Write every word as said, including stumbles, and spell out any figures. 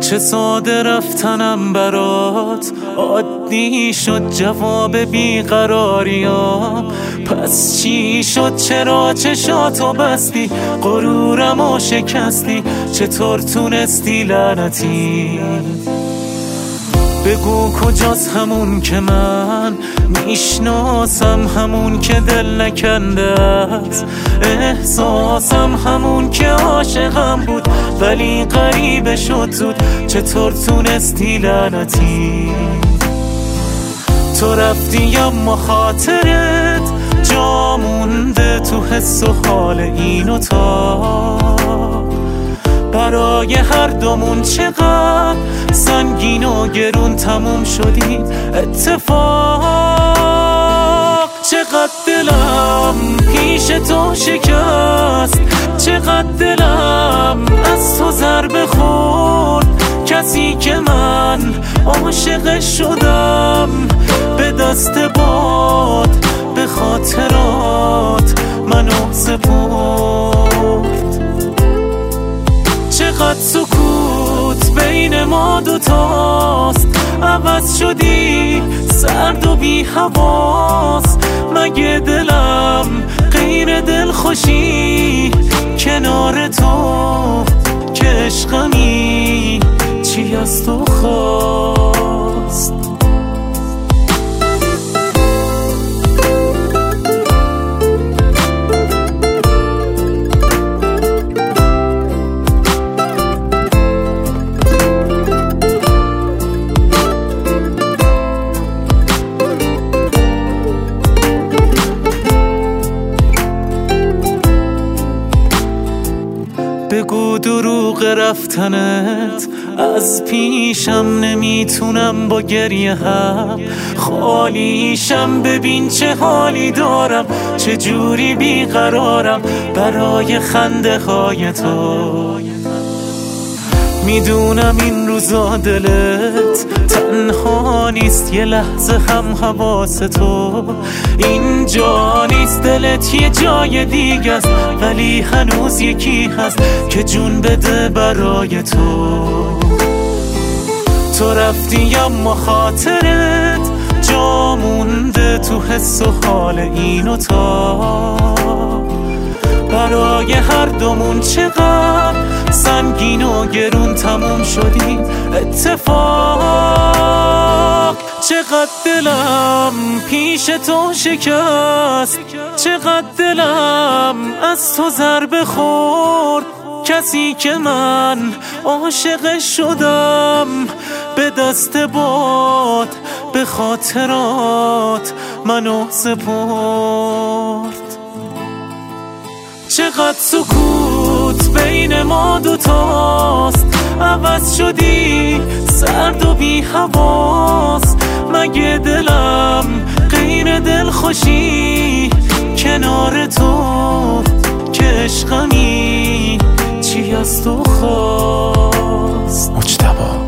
چه ساده رفتنم برات عادی شد، جواب بیقراریام پس چی شد؟ چرا چشاتو بستی، غرورمو شکستی، چطور تونستی لعنتی؟ بگو کجاست همون که من میشناسم، همون که دل نکنده است، احساسم همون که عاشقم بود ولی غریبه شد زود، چطور تونستی لعنتی؟ تو رفتی اما خاطرت جا مونده تو حس و حال این و تا، برای هر دومون چقدر سنگین و گرون تموم شدیم اتفاق. چقدر دلم پیش تو شکست، چقدر دلم از تو ضربه خورد، کسی که من عاشقش شدم به دست باد، به خاطرات منو سپرد. چقدر سکوت بین ما دوتاست، عوض شدی سرد و بی حواس، مگه دلم غیر دل خوشی کنار تو که عشقمی چی از تو خواست؟ بگو دروغ رفتنت از پیشم، نمیتونم با گریه هم خالیشم، ببین چه حالی دارم، چه جوری بیقرارم برای خنده های تو. میدونم این روزا دلت تنها نیست، یه لحظه هم حواس تو اینجا نیست، دلت یه جای دیگه است ولی هنوز یکی هست که جون بده برای تو. تو رفتی اما خاطرت جا مونده تو حس و حال این و تا، برای هر دومون چقدر سنگین و گرون تموم شدیم اتفاق. چقدر دلم پیش تو شکست، چقدر دلم از تو ضربه خورد، کسی که من عاشقش شدم به دست باد، به خاطرات منو سپرد. چقدر سکوت بین ما دوتاست، عوض شدی سرد و بی حواس، مگه دلم غیر دل خوشی کنار تو که عشقمی چی از تو خواست؟ مجتبی